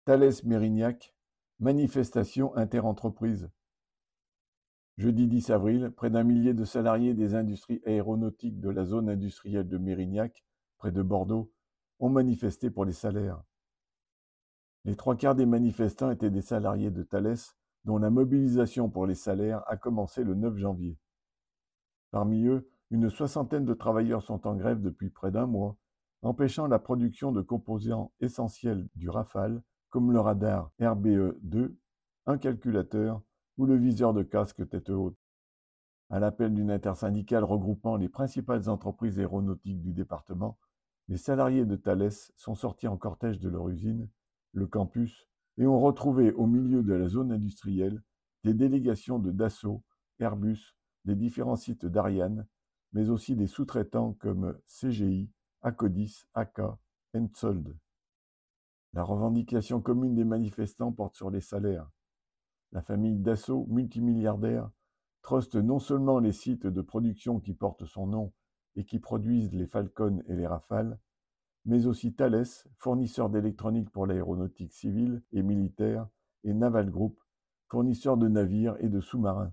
Thales Mérignac, manifestation interentreprises. Jeudi 10 avril, près d'un millier de salariés des industries aéronautiques de la zone industrielle de Mérignac, près de Bordeaux, ont manifesté pour les salaires. Les trois quarts des manifestants étaient des salariés de Thales, dont la mobilisation pour les salaires a commencé le 9 janvier. Parmi eux, une soixantaine de travailleurs sont en grève depuis près d'un mois, empêchant la production de composants essentiels du Rafale, comme le radar RBE-2, un calculateur ou le viseur de casque tête haute. À l'appel d'une intersyndicale regroupant les principales entreprises aéronautiques du département, les salariés de Thales sont sortis en cortège de leur usine, le campus, et ont retrouvé au milieu de la zone industrielle des délégations de Dassault, Airbus, des différents sites d'Ariane, mais aussi des sous-traitants comme CGI, Acodis, AK, Hensoldt. La revendication commune des manifestants porte sur les salaires. La famille Dassault, multimilliardaire, truste non seulement les sites de production qui portent son nom et qui produisent les Falcon et les Rafales, mais aussi Thales, fournisseur d'électronique pour l'aéronautique civile et militaire, et Naval Group, fournisseur de navires et de sous-marins.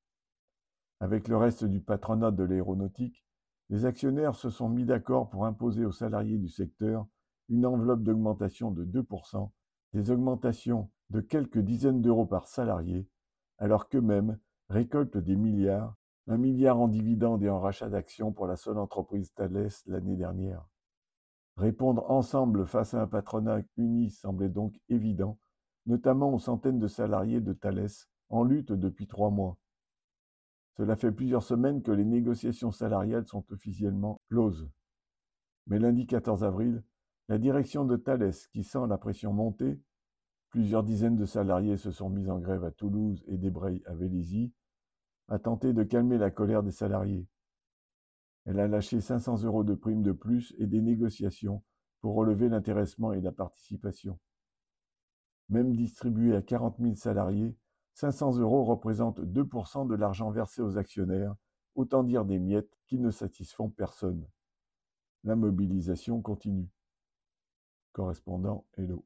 Avec le reste du patronat de l'aéronautique, les actionnaires se sont mis d'accord pour imposer aux salariés du secteur une enveloppe d'augmentation de 2%, des augmentations de quelques dizaines d'euros par salarié, alors qu'eux-mêmes récoltent des milliards, 1 milliard en dividendes et en rachat d'actions pour la seule entreprise Thales l'année dernière. Répondre ensemble face à un patronat uni semblait donc évident, notamment aux centaines de salariés de Thales en lutte depuis 3 mois. Cela fait plusieurs semaines que les négociations salariales sont officiellement closes. Mais lundi 14 avril, la direction de Thales, qui sent la pression monter, plusieurs dizaines de salariés se sont mis en grève à Toulouse et débrayent à Vélizy, a tenté de calmer la colère des salariés. Elle a lâché 500 € de primes de plus et des négociations pour relever l'intéressement et la participation. Même distribué à 40 000 salariés, 500 € représentent 2% de l'argent versé aux actionnaires, autant dire des miettes qui ne satisfont personne. La mobilisation continue. Correspondant Hello.